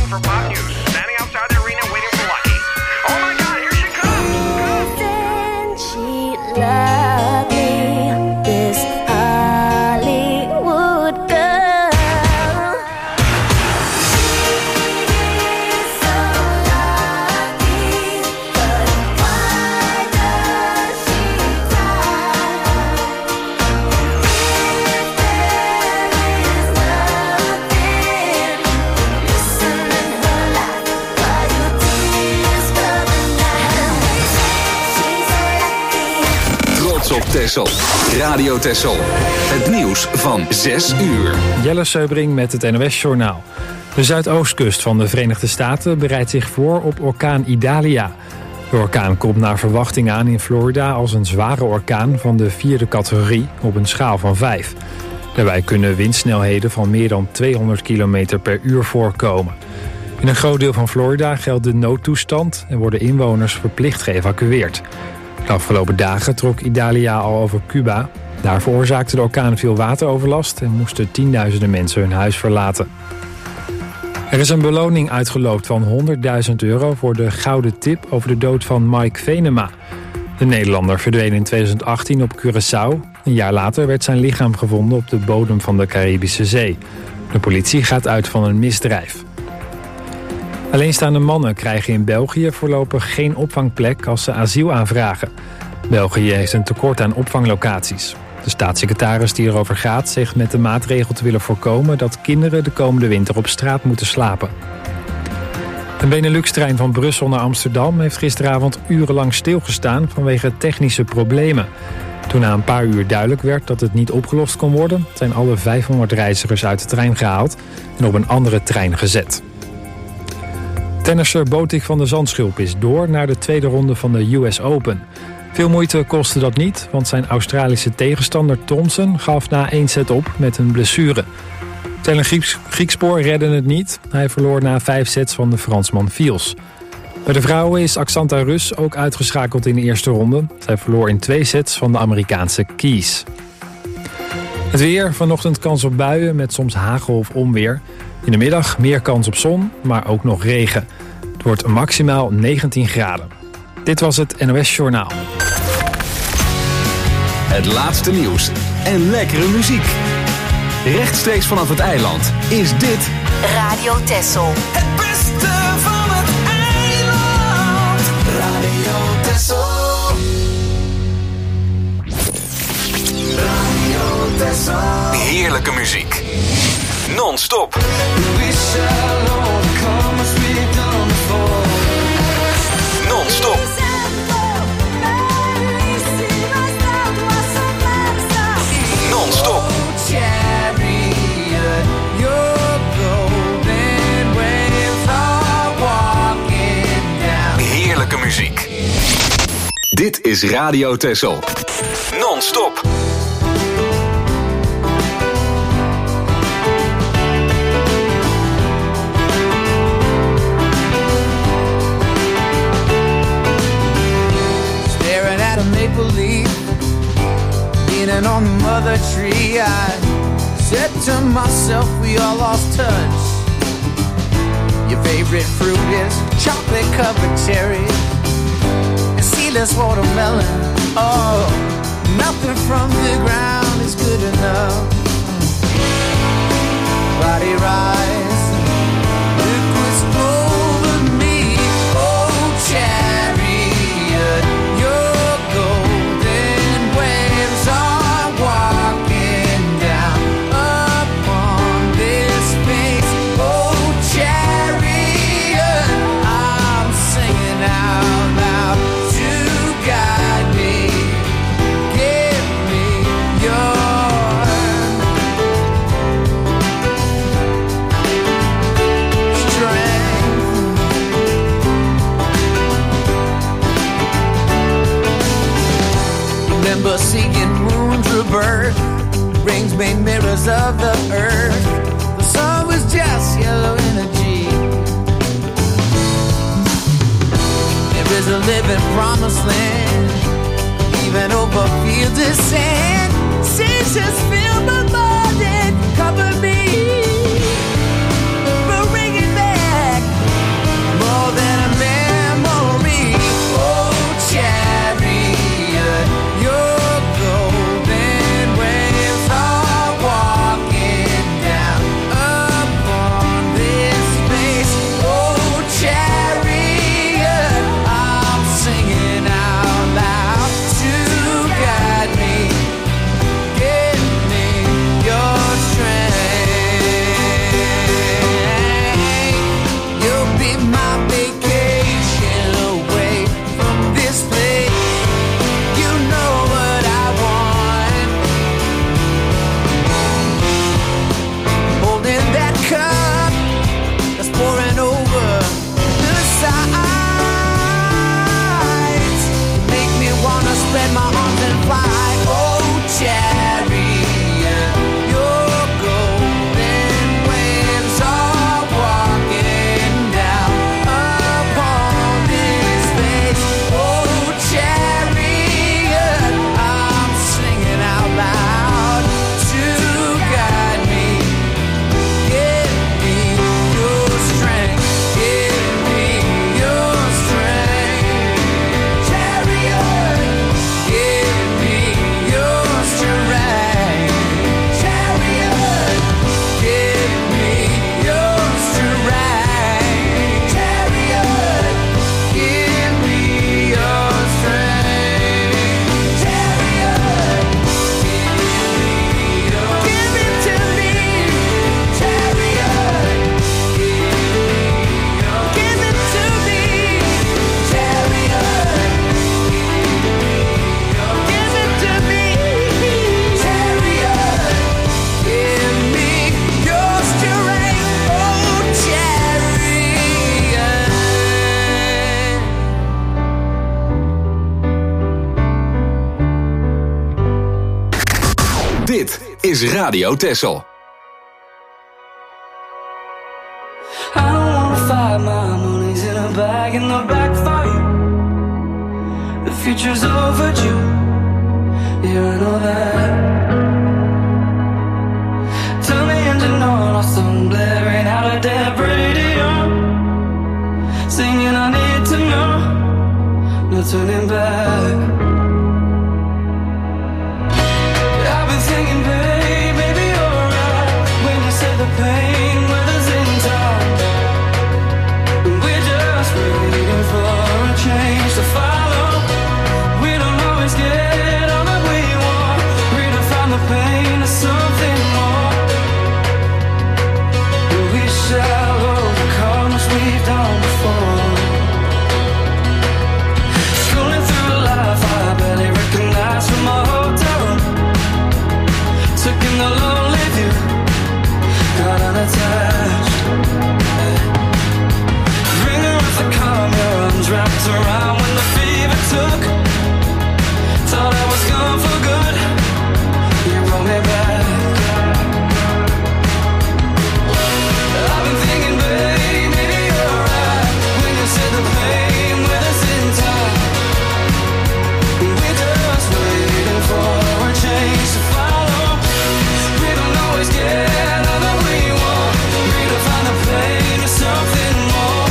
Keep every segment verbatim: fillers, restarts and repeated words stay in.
waiting for pop news. Standing outside the arena waiting for Lucky. Oh my God, here she comes! Isn't she lovely, this Hollywood girl? She's so lucky, but why does she cry? If there is nothing missing in her life, why do tears come alive? She's so lucky. Trots op Texel. Radio Texel. Het nieuws van zes uur. Jelle Seubring met het N O S-journaal. De zuidoostkust van de Verenigde Staten bereidt zich voor op orkaan Idalia. De orkaan komt naar verwachting aan in Florida als een zware orkaan van de vierde categorie op een schaal van vijf. Daarbij kunnen windsnelheden van meer dan tweehonderd kilometer per uur voorkomen. In een groot deel van Florida geldt de noodtoestand en worden inwoners verplicht geëvacueerd. De afgelopen dagen trok Idalia al over Cuba. Daar veroorzaakte de orkaan veel wateroverlast en moesten tienduizenden mensen hun huis verlaten. Er is een beloning uitgeloofd van honderdduizend euro voor de gouden tip over de dood van Mike Venema. De Nederlander verdween in tweeduizend achttien op Curaçao. Een jaar later werd zijn lichaam gevonden op de bodem van de Caribische Zee. De politie gaat uit van een misdrijf. Alleenstaande mannen krijgen in België voorlopig geen opvangplek als ze asiel aanvragen. België heeft een tekort aan opvanglocaties. De staatssecretaris die erover gaat zegt met de maatregel te willen voorkomen dat kinderen de komende winter op straat moeten slapen. Een Benelux-trein van Brussel naar Amsterdam heeft gisteravond urenlang stilgestaan vanwege technische problemen. Toen na een paar uur duidelijk werd dat het niet opgelost kon worden, zijn alle vijfhonderd reizigers uit de trein gehaald en op een andere trein gezet. Tennisser Botic van de Zandschulp is door naar de tweede ronde van de U S Open. Veel moeite kostte dat niet, want zijn Australische tegenstander Thompson gaf na één set op met een blessure. Tellen Grieks, Griekspoor redde het niet. Hij verloor na vijf sets van de Fransman Fils. Bij de vrouwen is Axantha Rus ook uitgeschakeld in de eerste ronde. Zij verloor in twee sets van de Amerikaanse Keys. Het weer, vanochtend kans op buien met soms hagel of onweer. In de middag meer kans op zon, maar ook nog regen. Het wordt maximaal negentien graden. Dit was het N O S-journaal. Het laatste nieuws en lekkere muziek. Rechtstreeks vanaf het eiland is dit Radio Texel. Het beste van het eiland. Radio Texel. Radio Texel. heerlijke muziek. Non-stop. Non-stop. Non-stop. Heerlijke muziek. Dit is Radio Texel. Non-stop. Staring at a maple leaf, leaning on the mother tree, I said to myself, we all lost touch. Your favorite fruit is chocolate covered cherry and seedless watermelon. Oh, nothing from the ground is good enough. Body rise, liquids over me. Oh, chariot, your golden waves are walking down upon this space. Oh, chariot, I'm singing out loud to guide me. Give me your remember seeing moons rebirth, rings made mirrors of the earth. The sun was just yellow energy. There is a living promised land, even over fields of sand. Seasons fill my mind and cover me. But bring it back is Radio Texel. I don't wanna fight, my money's in a bag in the back for you. The future's overdue, yeah, I know that. Turn the engine on, off some blaring out of dead radio. Singing I need to know, no turning back. I've been thinking, babe, maybe you're right when you say the pain weather's in time. We're just waiting for a change to follow. We don't always get all that we want. Redefine the pain to something more. We shall overcome as we've done before. Scrolling through life, I barely recognize from my hotel room. Took in the lonely view, got unattached. Ringer off the calm, your arms wrapped around when the fever took. Thought I was gone for good, you brought me back. I've been thinking, babe, maybe you're right when you said the pain with us in time. We're just waiting for a change to follow. We don't always get all that we want. Redefine the pain to something more.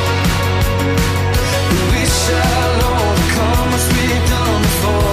We shall overcome as we've done before.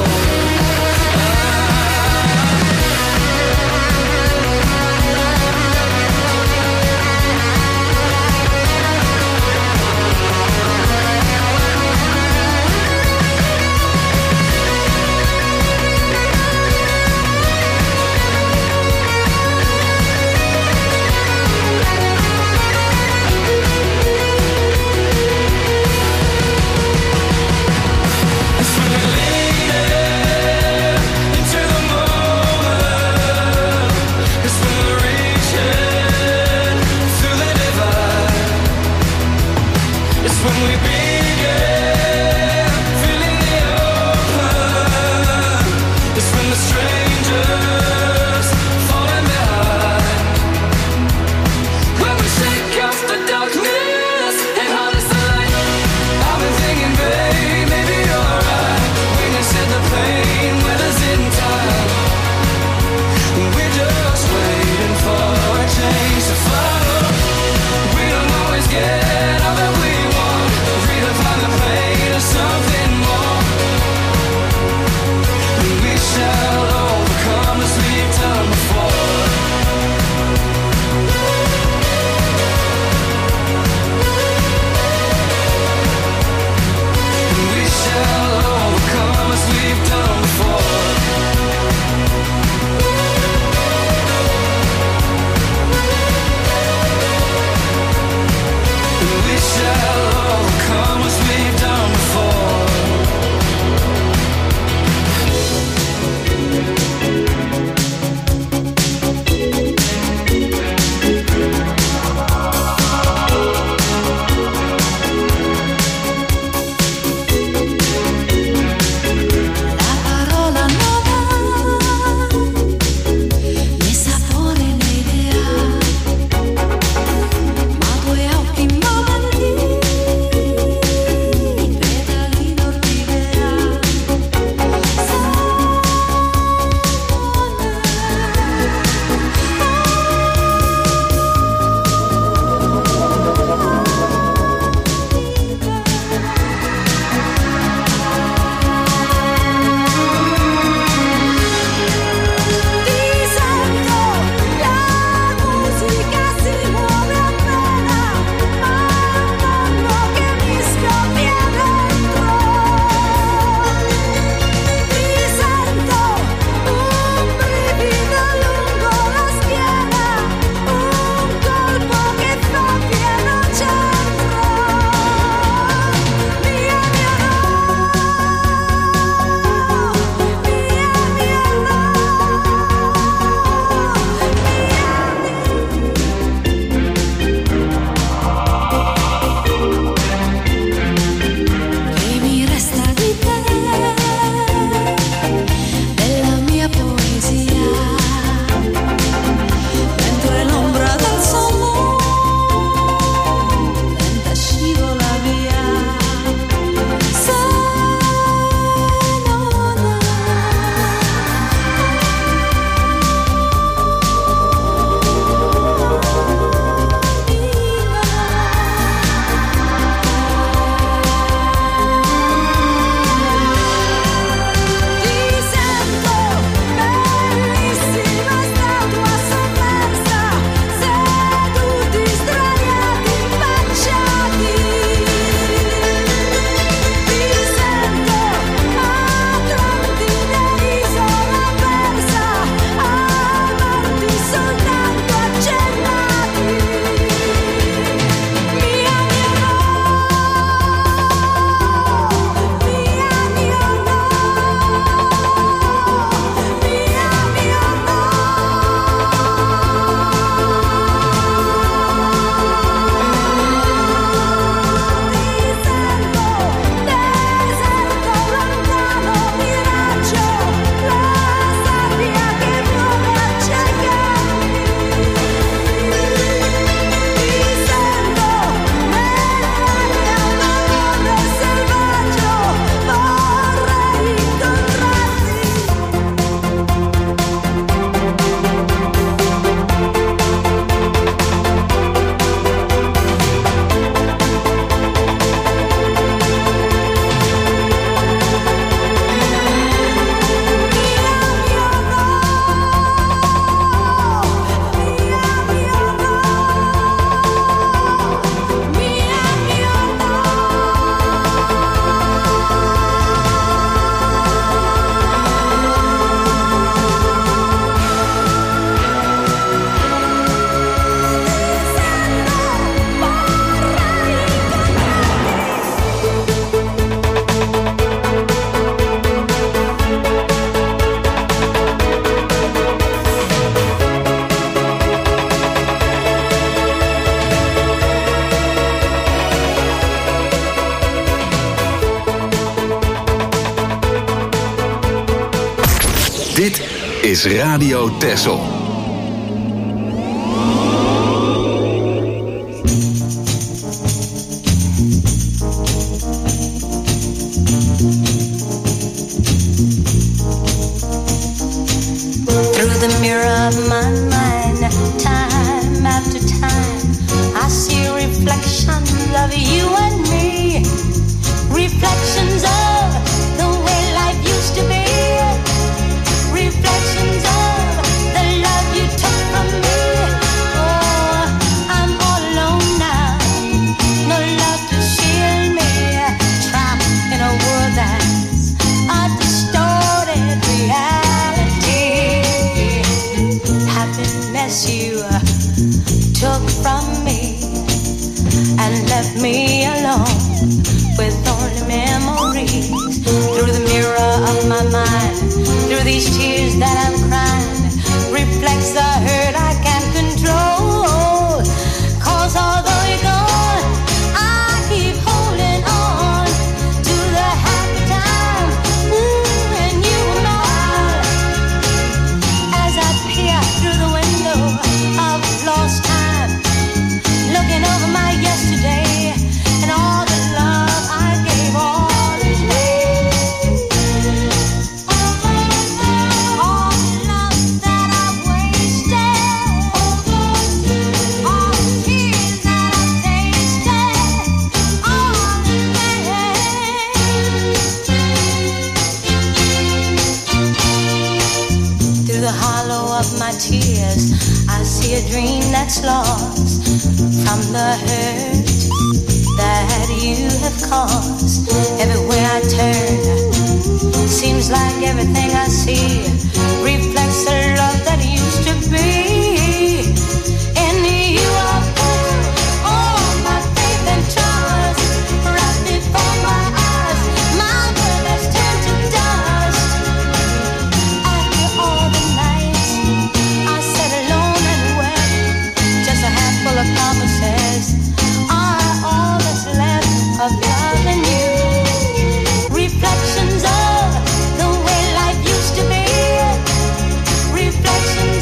It's when we lean in into the moment. It's when we're reaching through the divide. It's when we begin feeling the open. It's when the strangers falling behind. When we shake off the darkness and harness the light. I've been thinking, babe, maybe you're right when you said the pain weather's in time. We're just waiting for a change to follow. We don't always get all that we want. Redefine the pain to something more. We shall overcome as we've done before. We shall overcome as we've done before. We shall overcome as we've done before. La parola nuova né sapore né idea, ma due occhi momenti Dit is Radio Texel. Through the mirror of my mind, time after time, I see reflections of you and me. Reflections of the way life used to be. Reflections of the love you took from me. Oh, I'm all alone now. No love to shield me. Trapped in a world that's a distorted reality. Happiness you took from me and left me alone with only memories. Through the mirror of my mind, through these tears that I'm crying, reflects the hurt I can't control. Cause although you're gone, I keep holding on to the happy time. Ooh, and you were mine. As I peer through the window of lost time, looking over my yesterday and all the love I gave all the day. All the love that I wasted, all the tears that I tasted, all the pain. Through the hollow of my tears, I see a dream that's lost from the hurt that you have caused. Everywhere I turn, seems like everything I see reflects the love that used to be. In you I put all my faith and trust, right before my eyes, my world has turned to dust. After all the nights I sat alone and wept, just a handful of promises are all that's left of loving you. Reflections of the way life used to be. Reflections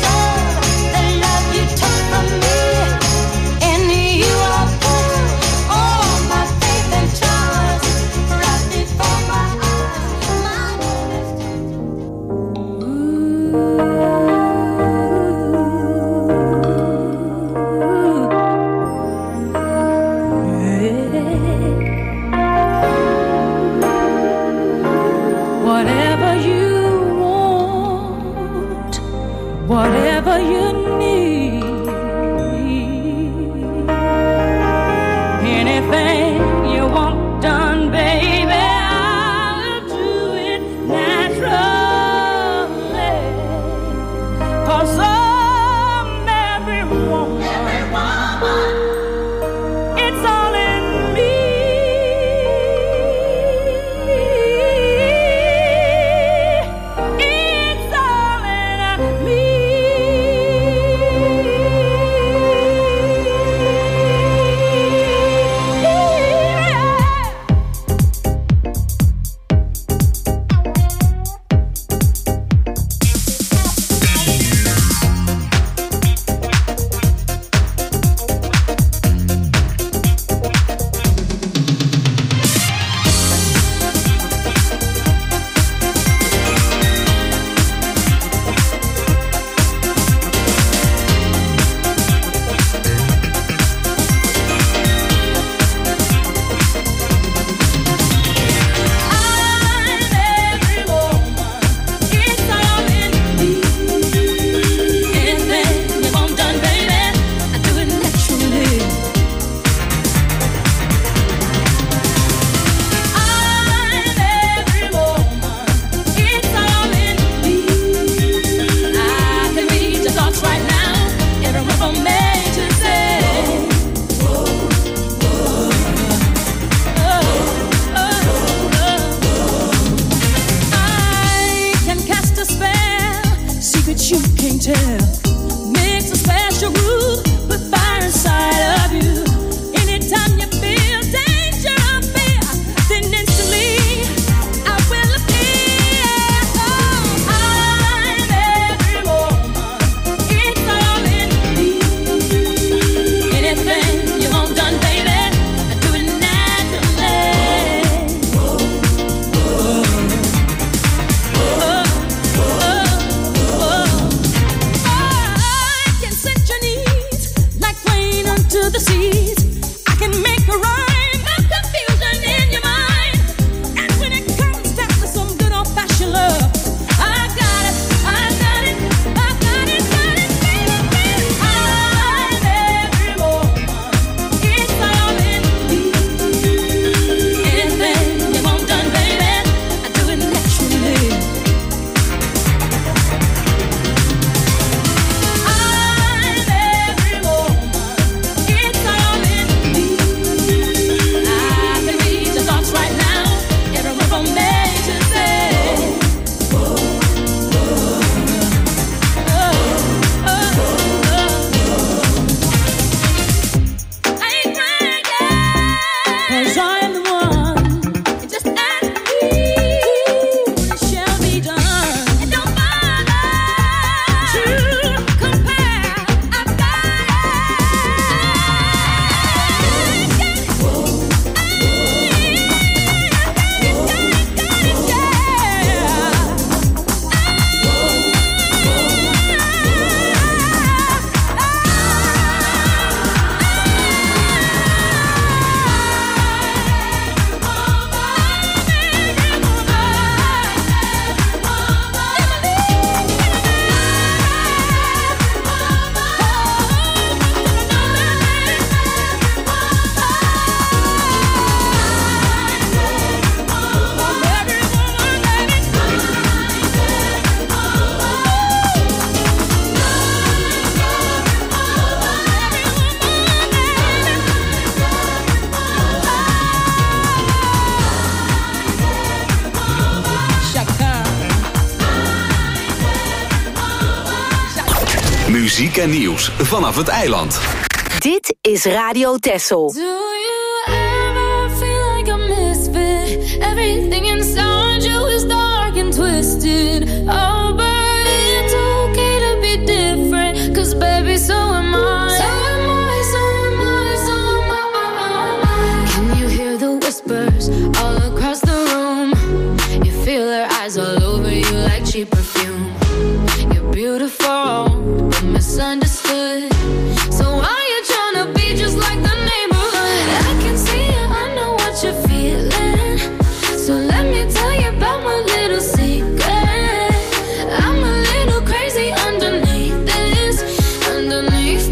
Muziek en nieuws vanaf het eiland. Dit is Radio Texel. Do you ever feel like a misfit? Everything inside you is dark and twisted. Oh, but it's okay to be different. Cause baby, so am I. So am I, so am I, so am I. Can you hear the whispers all across the room? You feel their eyes all over you like cheap perfume. You're beautiful, but misunderstood. So why you tryna be just like the neighborhood? I can see it, I know what you're feeling. So let me tell you about my little secret. I'm a little crazy underneath this, underneath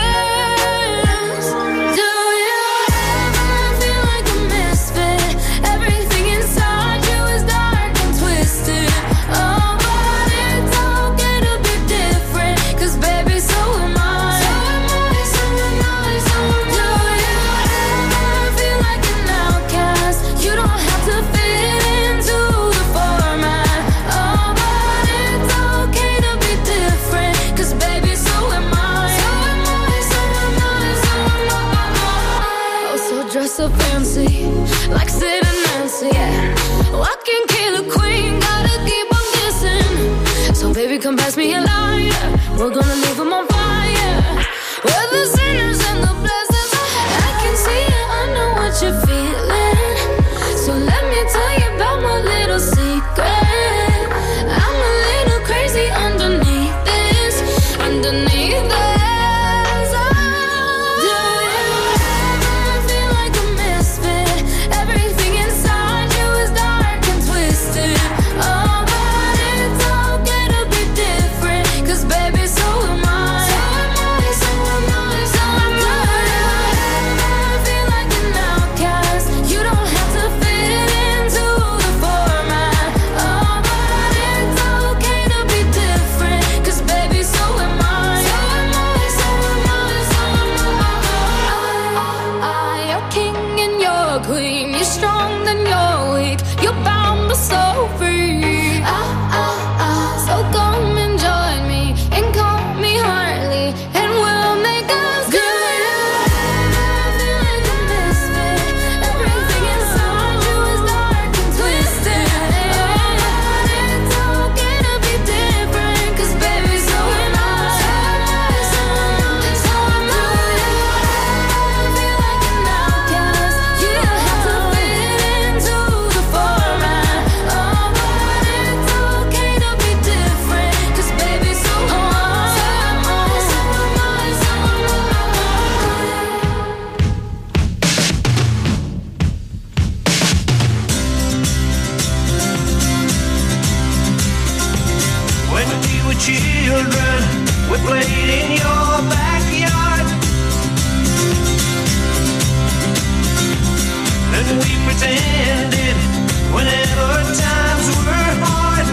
this. Do you ever feel like a misfit? Everything inside you is dark and twisted. Oh, but it's okay to be different. Cause baby, so am I. So am I, so am I, so am I. Do you ever feel like an outcast? You don't have to fit into the format. Oh, but it's okay to be different. Cause baby, so am I. So am I, so am I, so am I. Oh, so dress up fancy, like Sid and Nancy, yeah. Walking killer queen, gotta keep on kissing. So baby, come pass me a lighter. We're gonna leave them on fire. We're the sinners and the blessings. I can see it, I know what you're feeling. So let me tell you about my little secret. I'm a little crazy underneath this, underneath this. Do you ever feel like a misfit? Everything inside you is dark and twisted. Oh, but it's okay to be different. Cause baby, so am I. So am I, so am I, so am I. Do you ever feel like an outcast? You don't have to fit into the format. Oh, but it's okay to be different. Cause baby, so am I. So am I, so am I, so am I. You're king and you're queen. You're strong then you're weak. You're bound but so free. Ah, ah, ah. So come and join me and call me Harley, and we'll make us good. Feel like a misfit. Everything inside you is dark and twisted. Oh, but it's okay to be different. Cause baby, so am I. So am I, so am I. Feel like an outcast. You don't have to fit into the format. Oh, but it's okay to be different. Cause baby, so am I. So am I, so am I, so am I. When we were children, we played in your backyard. And we pretended whenever times were hard.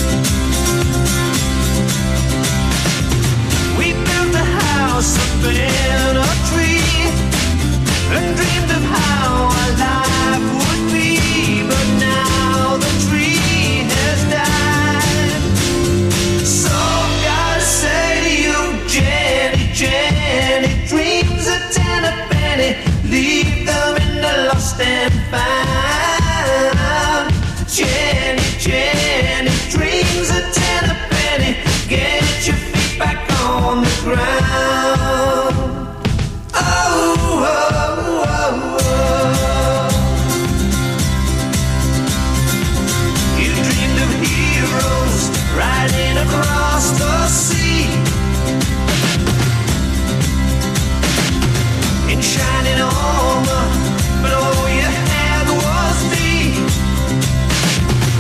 We built a house up in a tree and dreamed of how our life would be. But now the tree has died. So gotta say to you, Jenny, Jenny, dreams of ten a penny, leave them in the lost and found. Jenny, Jenny, dreams of ten a penny, get your feet back on the ground. Oh, oh, oh, oh. You dreamed of heroes riding across the sea in shining armor, but all you had was me.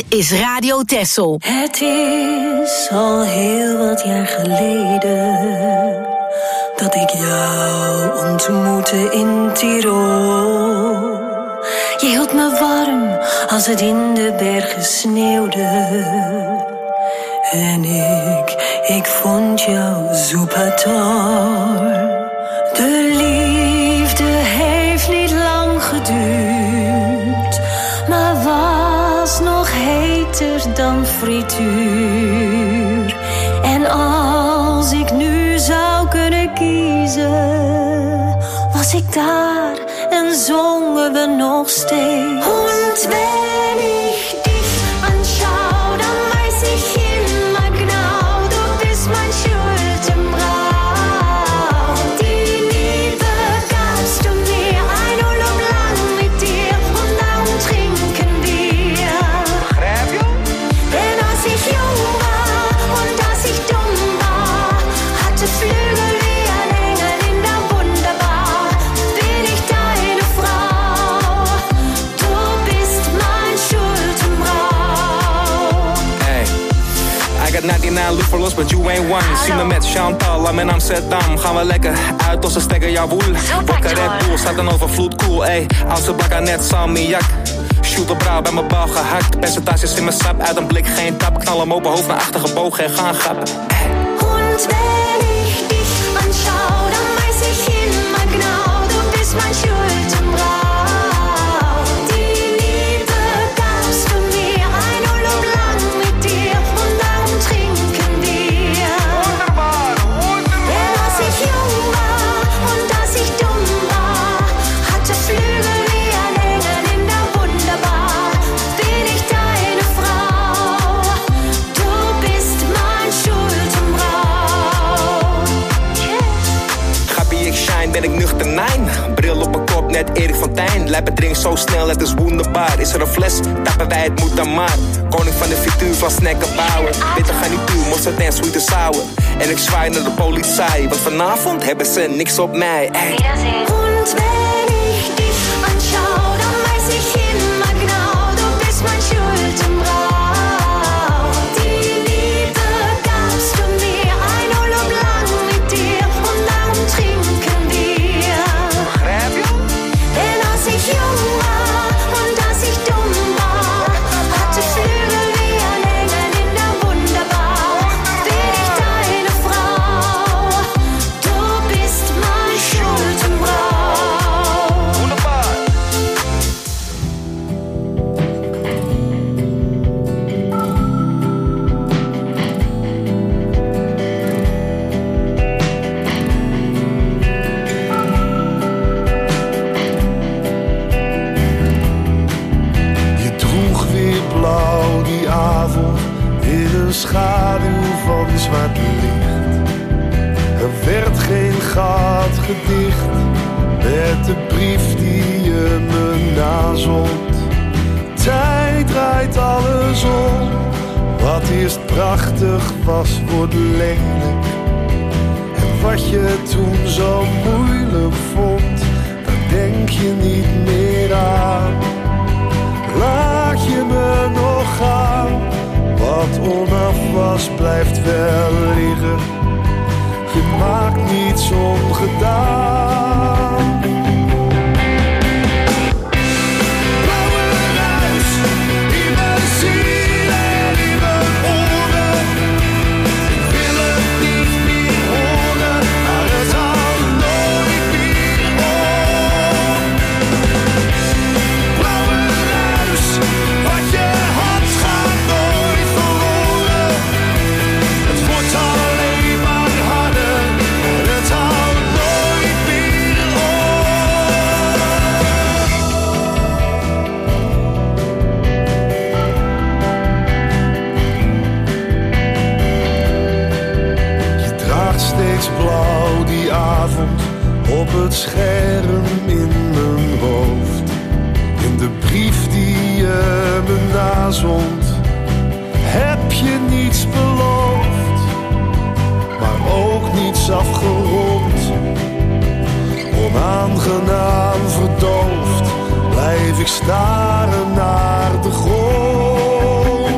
is Radio Texel. Het is al heel wat jaar geleden dat ik jou ontmoette in Tirol. Je hield me warm als het in de bergen sneeuwde. En ik, ik vond jou super. De liefde heeft niet lang geduurd, maar was nog heter dan frituur. En als ik nu zou kunnen kiezen, was ik daar en zongen we nog steeds. Und wenn ich dich anschau, dan weiß ich immer genau, du bist mein Schuldenbrau. Die Liebe gabst du mir, ein Urlaub lang mit dir, und darum trinken wir. Begrijp je? Denn als ich jung war und als ich dumm war, hatte Flügel wie ein Engel in der Wunderbar. Bin ich deine Frau, du bist mein Schuldenbrau. Hey, I got ninety-nine look for lost, but you ain't one. Zie me met Chantal, I'm in Amsterdam. Gaan we lekker uit als ze stekken jouw woel. Wakker Red Bull, staat dan overvloed, cool, ey. Oudste bakker net salmiak. Shoot op brouw, bij mijn bal gehakt. Percentages in mijn sap, uit een blik geen tap. Knal hem open, hoofd naar achter gebogen en gaan grappen. Und wenn ich dich anschau, dann weiß ich immer genau, du bist mein Schuldenbrau. Die Liebe gabst du mir, ein Urlaub lang mit dir, und darum trinken wir. Denn als ich jung war und als ich dumm war, hatte Flügel wie ein Engel in der Wunderbar. Bin ich deine Frau, du bist mein Schuldenbrau. Gappie, ik shine, ben ik nuchter, nein. Bril op mijn kop, net Erik van Tijn. Lijpen drink zo snel, het is wonderbaar. Is er een fles, tappen wij, het moet dan maar. Koning van de frituur, van snacken bouwen. Witte garnituur, mosterd en sweet and sour. En ik zwaai naar de politie, want vanavond hebben ze niks op mij. Ey. Und wenn ich dich anschau, dann weiß ich immer genau, du bist mein Schuldenbrau. Die Liebe gabst du mir, ein Urlaub lang mit dir, und darum trinken wir. Begrijp je? Denn als ich jung war und als ich dumm war, hatte Flügel wie ein Engel in der Wunderbar. Bin ich deine Frau, du bist mein Schuldenbrau. Wunderbar. Je droeg weer blauw die avond in een schaduw van zwart licht. Er werd geen gat gedicht met de brief die je me nazond. Tijd draait alles om, wat eerst prachtig was wordt lelijk. En wat je toen zo moeilijk vond, daar denk je niet meer aan. Laat je me nog gaan, wat onaf was blijft wel liggen. Je maakt niets ongedaan. Blauwe ruis in mijn ziel en in mijn oren. Ik wil het niet meer horen, maar het houdt nooit meer op. Blauwe ruis, wat je had gaat nooit verloren. Het wordt alleen maar harder en het houdt nooit meer op. Je draagt steeds blauw die avond op het scherm in mijn hoofd. In de brief die je me nazond, heb je niets beloofd, maar ook niets afgerond. Onaangenaam verdoofd blijf ik staren naar de grond.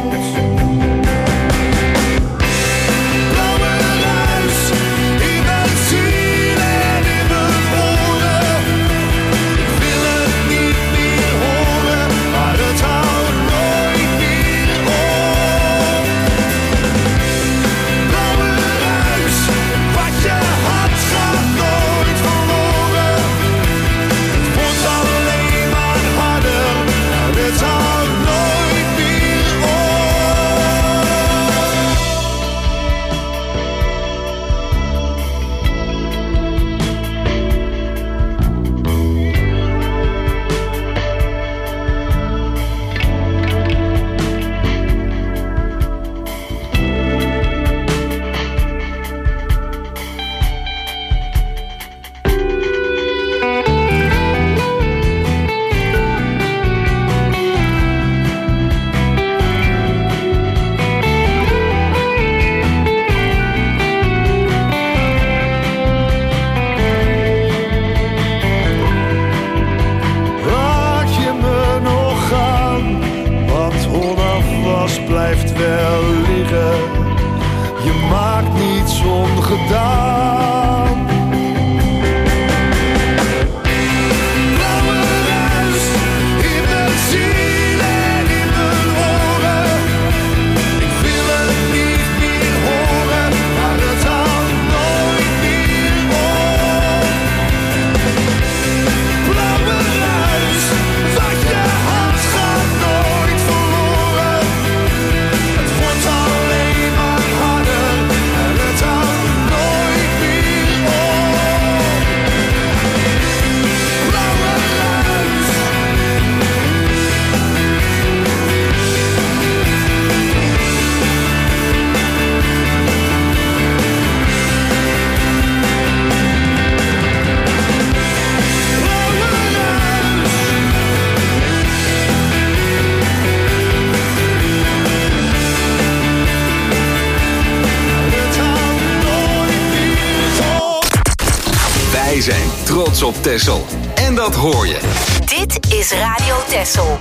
Wij zijn trots op Texel. En dat hoor je. Dit is Radio Texel.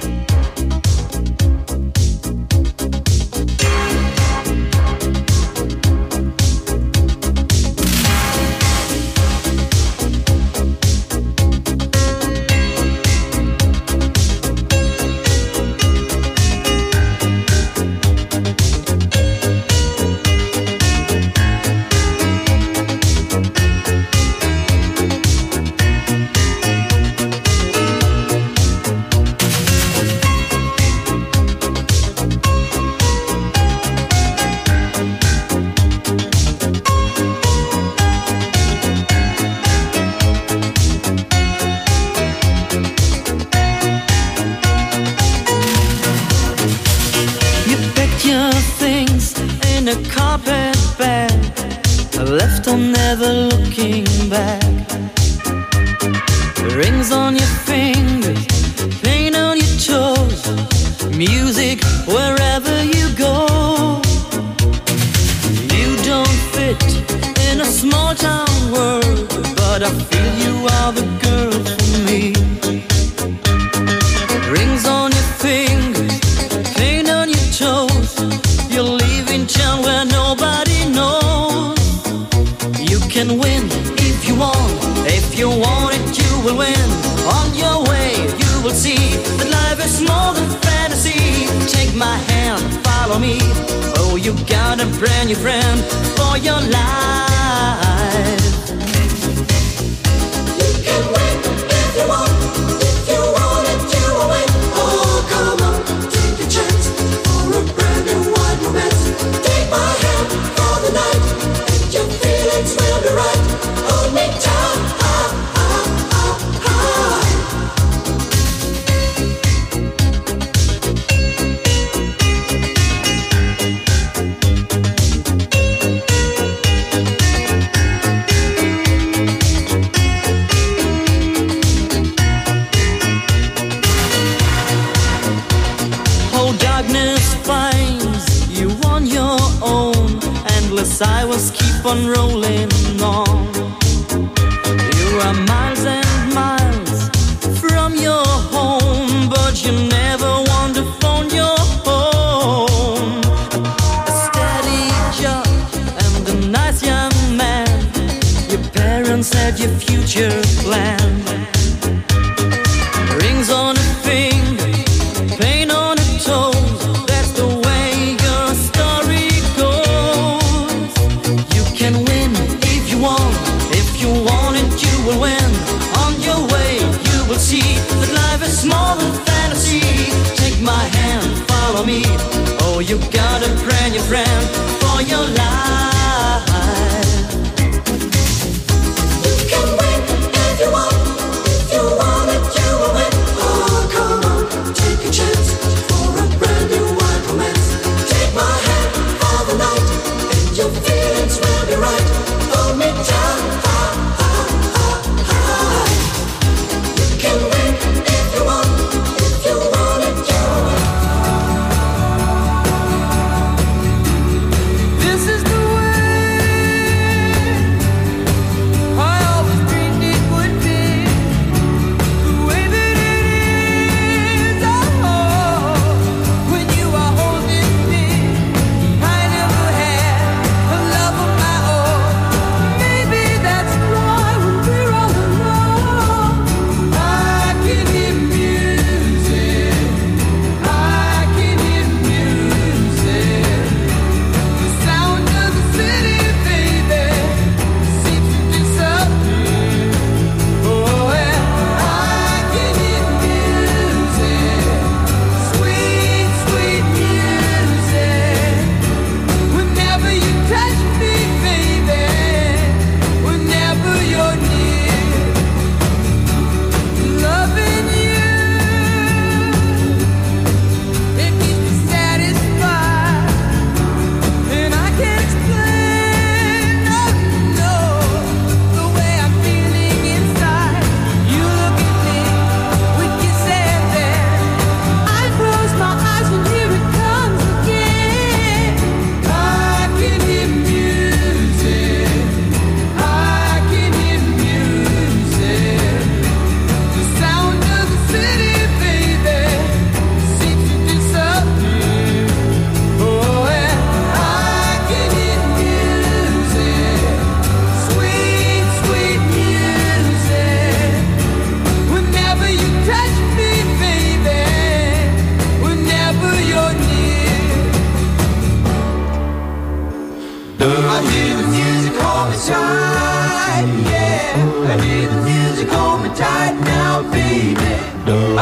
This is the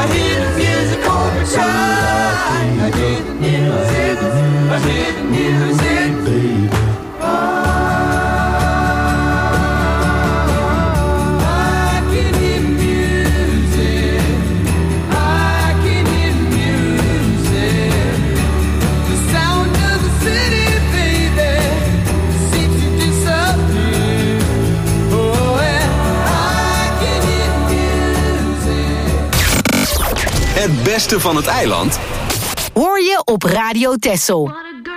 hear the music overtime. I hear the music, I hear the music, baby. Het beste van het eiland hoor je op Radio Texel.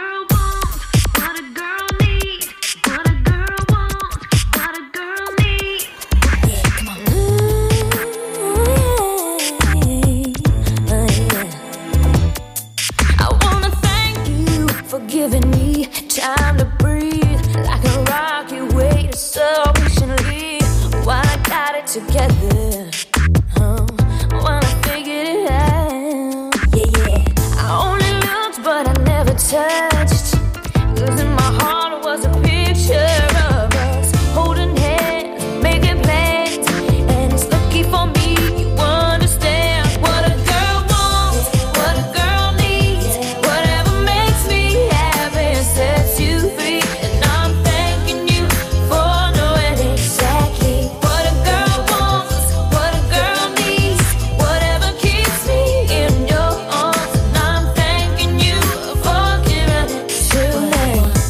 Giving me time to breathe, like a rocket waited so patiently. While I got it together, oh, while I figured it out. Yeah, yeah. I only looked, but I never touched. 'Cause in my heart was a picture of us holding hands, making plans, and it's lucky for me you understand what a girl wants, what a girl needs, whatever makes me happy sets you free. And I'm thanking you for knowing exactly what a girl wants, what a girl needs, whatever keeps me in your arms. And I'm thanking you for giving it to me.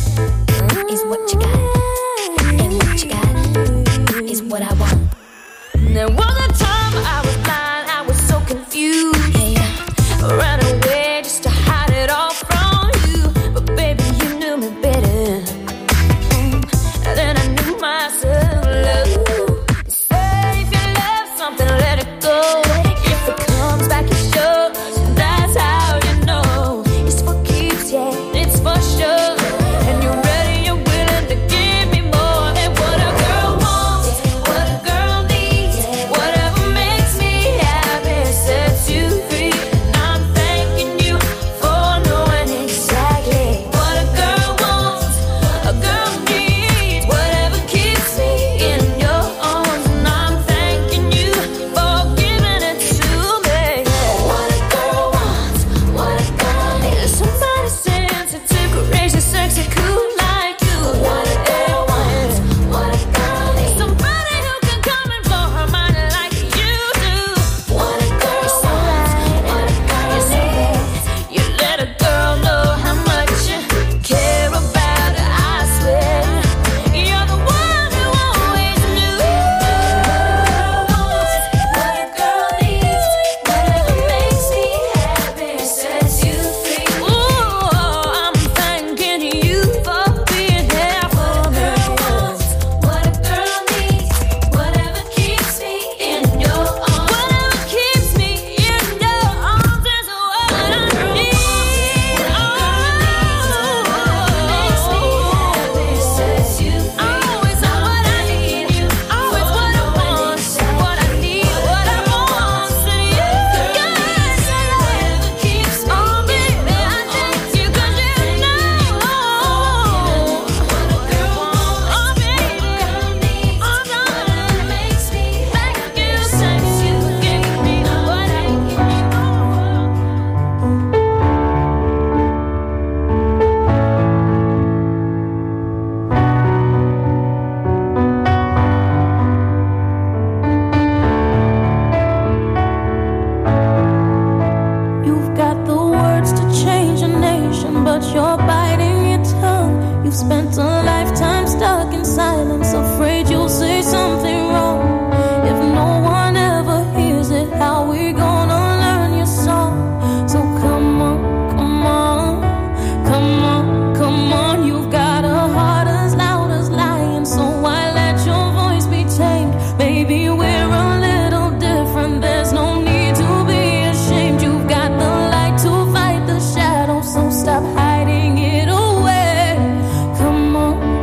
Is what you got, and what you got is what I want. There was a time I was blind, I was so confused. Yeah. Ran away just to hide it all from you. But baby, you knew me better. Mm. And then I knew myself. Love. They say if you love something, let it go. If it comes back, it shows. And that's how you know it's for keeps, yeah, it's for sure. And you're ready, you're willing to give me more than what a girl wants, what a girl needs, whatever makes me happy sets you free. And I'm thanking you for knowing exactly what a girl wants, a girl needs, whatever keeps me in your arms. And I'm thanking you for giving it to me. What a girl wants, what a girl needs. Somebody sensitive, courageous, sexy, cool like you. What a girl wants, what a girl needs. Somebody who can come and blow her mind like you do. What a girl wants, what a girl needs. You let a girl know how much you care about her, I swear. You're the one who always knew. What a girl needs, whatever makes me happy sets you free. Ooh, I'm thanking you for being there for me. What a girl needs, whatever keeps me in your arms, whatever keeps me in your arms is what I need. Makes me happy sets you free. Always what I need, always what I want, what I need, what I want. And you, yes, whatever keeps me. Oh baby, I thank you 'cause you know what a girl wants. Oh baby, oh darling, makes me thank you, since you gave me what I need. You've got the words to change a nation, but you're biting your tongue. You've spent a lifetime stuck in silence, afraid you'll say something wrong. If no one ever hears it, how we gonna learn your song? So come on, come on, come on, come on. You've got a heart as loud as lion, so why let your voice be tamed? Maybe we're a little different, there's no need to be ashamed. You've got the light to fight the shadow, so stop hiding it away. Come on,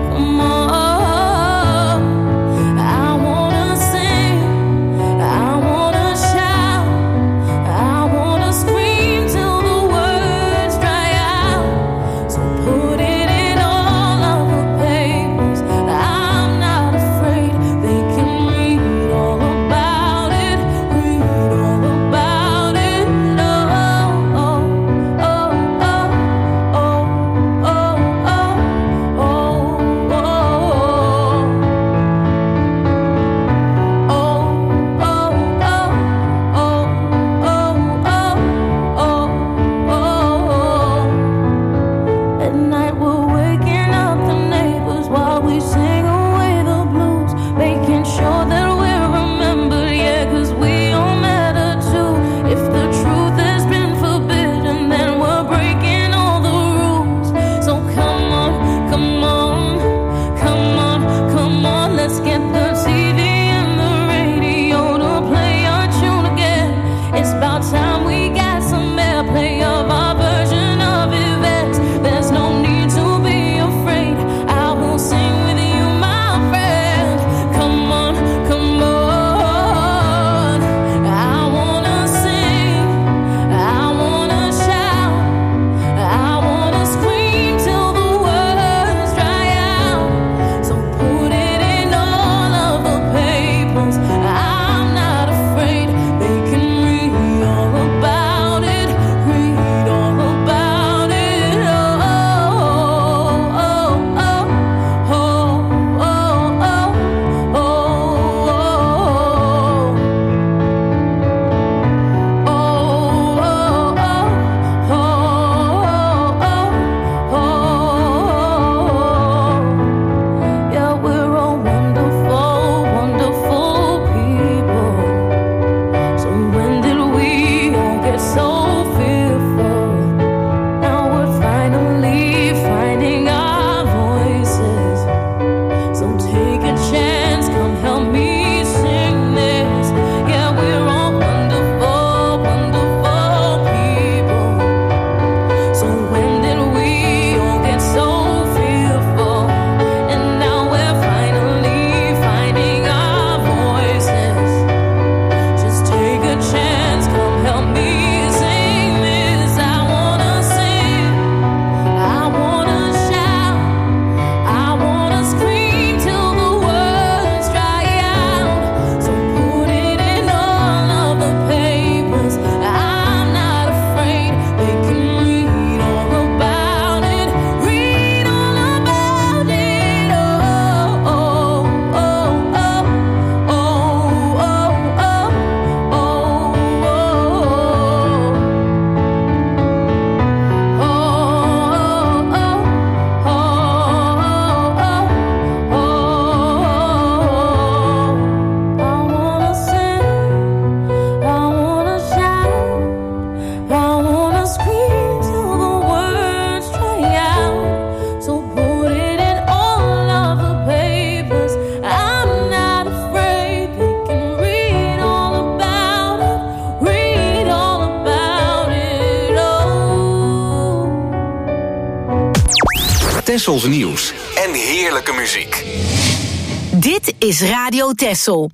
Tessels nieuws en heerlijke muziek. Dit is Radio Tessel.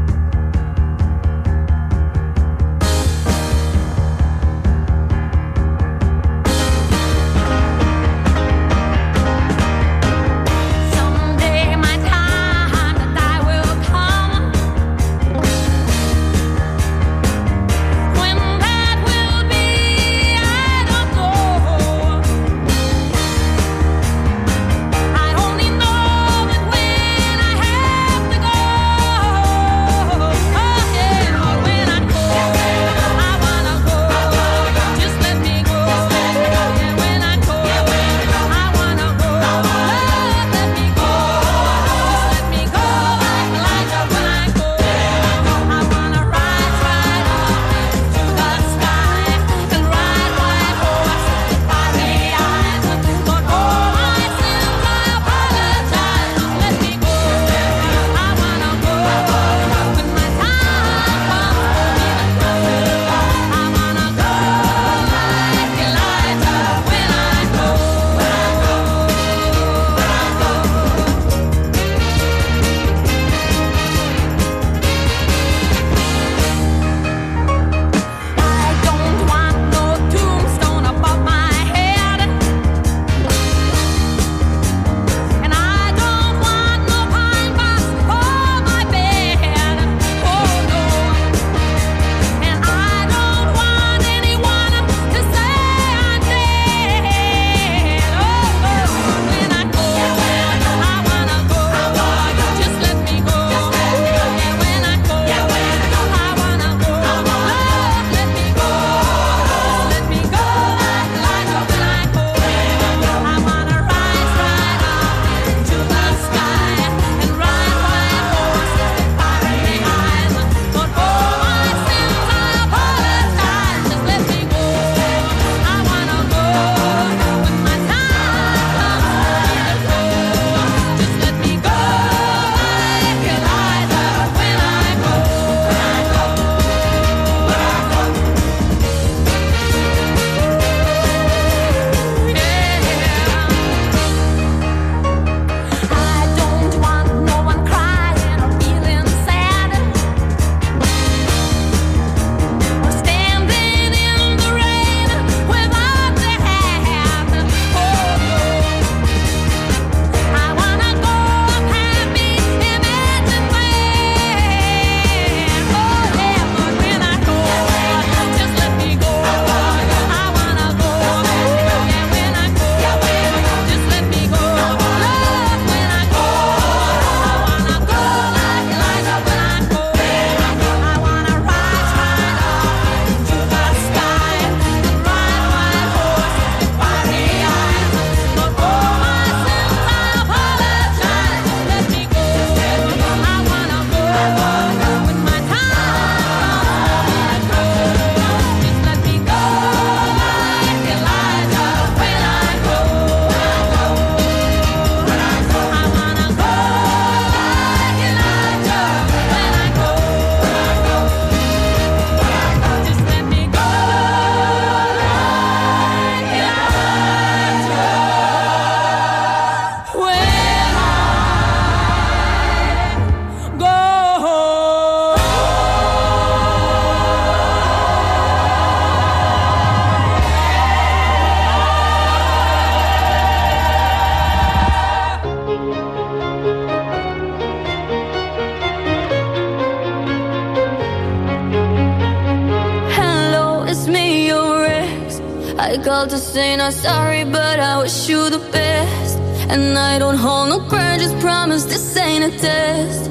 I called to say not sorry, but I wish you the best. And I don't hold no grudges, promise this ain't a test.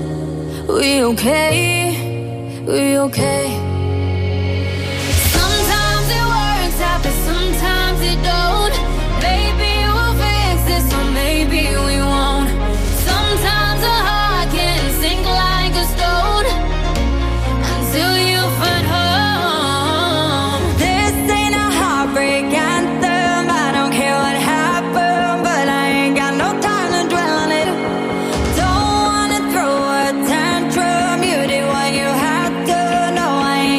We okay, we okay. Sometimes it works out, but sometimes it don't. Maybe we'll fix this, or maybe we won't. Sometimes a heart can sink like a stone until you find home. This ain't a heartbreak anthem. I don't care what happened, but I ain't got no time to dwell on it. Don't wanna throw a tantrum. You did what you had to. No, I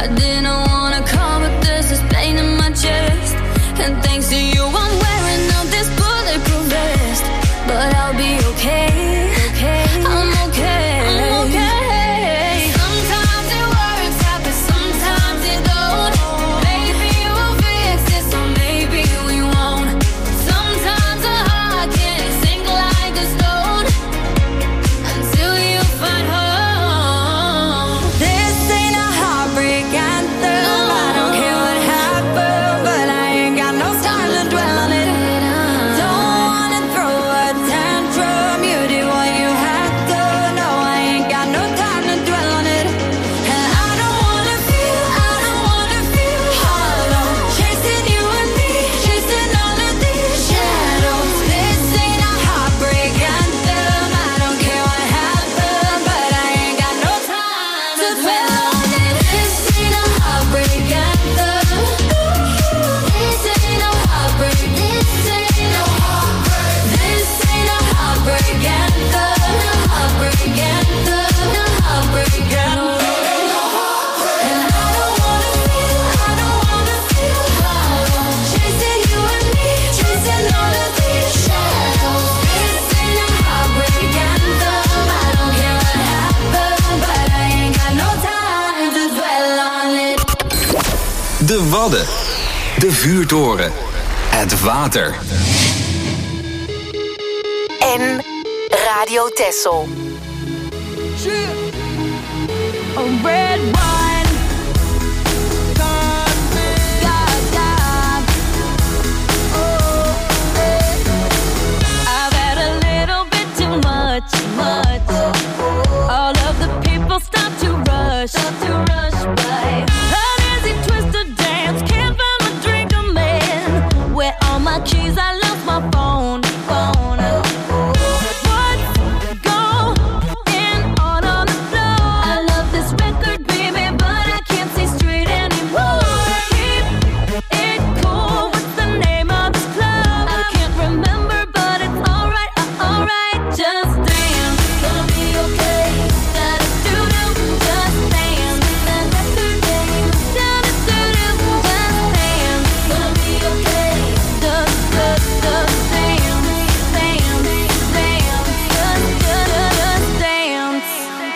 I didn't wanna call, but there's this pain in my chest. And thanks to you, I'm wearing out this bulletproof vest. But I'll be okay, okay. I'm okay, I'm okay. Sometimes it works out, but sometimes it don't. Maybe we'll fix it, so maybe we won't. Sometimes a heart can sink like a stone until you find home. This ain't a heartbreak anthem. No. I don't care what happened, but I ain't got no time to dwell on it. Don't wanna throw a tantrum. You did what you had to. No, I ain't got no time to dwell on it. And I don't wanna feel, I don't wanna feel hollow. Chasing you and me, chasing all of these shadows. This ain't a heartbreak anthem. I don't care what happened, but I ain't got no time to dwell on it. This ain't a heartbreak anthem. This ain't no heartbreak. This ain't no heartbreak. This ain't a heartbreak anthem. No heartbreak anthem. No heartbreak anthem. And I don't wanna feel, I don't wanna feel hollow. Chasing you and me, chasing all of these shadows. This ain't a heartbreak anthem. I don't care what happened, but I ain't got no time to dwell on it. De Wadden. De vuurtoren. Het water. En Radio Texel. A red wine. God, God. Oh, hey. I've had a little bit too much, much. All of the people stop to rush, stop to rush by. An easy twisted dance, can't find my drink, a man. Where all my keys? I lost my phone, phone. What's going on on the floor? I love this record, baby, but I can't see straight anymore. Keep it cool. What's the name of this club? I can't remember, but it's alright, uh, alright. Just dance, gonna be okay. Da-da-doo-doo, just dance. That record name, da-da-doo-doo, just dance. Gonna be okay. Just, just, just dance, dance, dance. Just, just, just dance.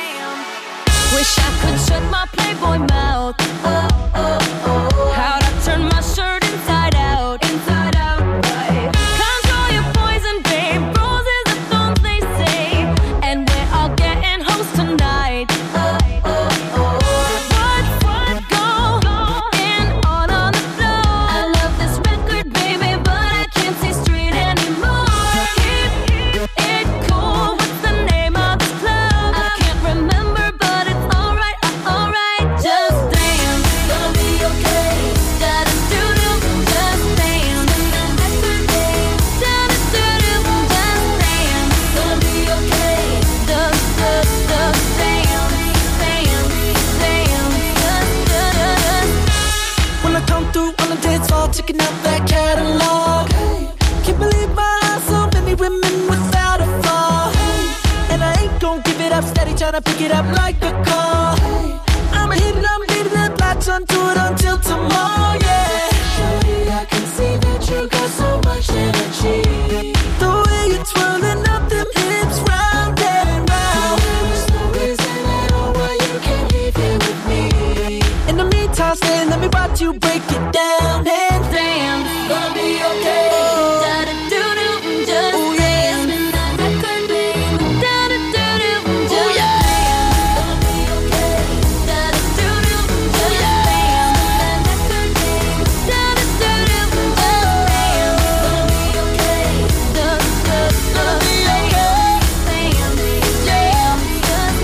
Wish I could shut my Playboy mouth. Oh, oh, oh. How'd I turn my shirt inside out? Inside out, right. Control your poison, babe. Roses are thorns, they say. And we're all getting hoes tonight. Oh, oh, oh. What's, what's going on on the floor? I love this record, baby, but I can't see straight anymore. Keep it cool. What's the name of this club? I can't remember, but it's alright, uh, alright. Just dance, gonna be okay. Da-da-doo-doo, just dance. That record name, da-da-doo-doo, just dance. Gonna be okay. Just, just, just dance, dance, dance. Just, just. When I come through on the dance floor, checking out that catalog. Can't believe my eyes, so many women without a flaw. And I ain't gon' give it up, steady tryna pick it up like a call. I'ma hit it, I'ma hit it up, latch onto it until tomorrow, yeah. Shorty, I can see that you got so much energy. The way you're twirling up them hips round and round. There's no reason at all why you can't leave here with me. In the meantime, stay, let me watch you break it down and dance. Gonna be okay. Da-da-doo-doo, just dance. That record name, da-da-doo-doo, just dance. Gonna be okay. Da-da-doo-doo, just dance. That record name, da-da-doo-doo, just dance. Gonna be okay. Just, just, just dance. Dance, dance, just,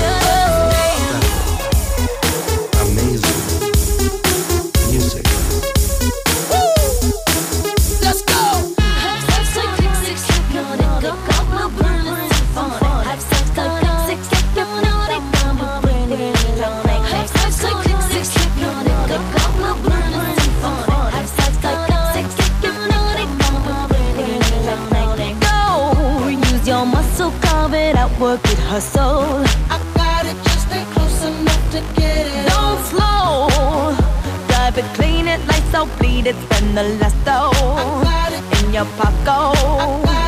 just dance. Amazing music. Let's go. Go, use your muscle, carve it out, work it, hustle. I got it, just stay close enough to get it. Don't slow so please spend the last though in your pocket.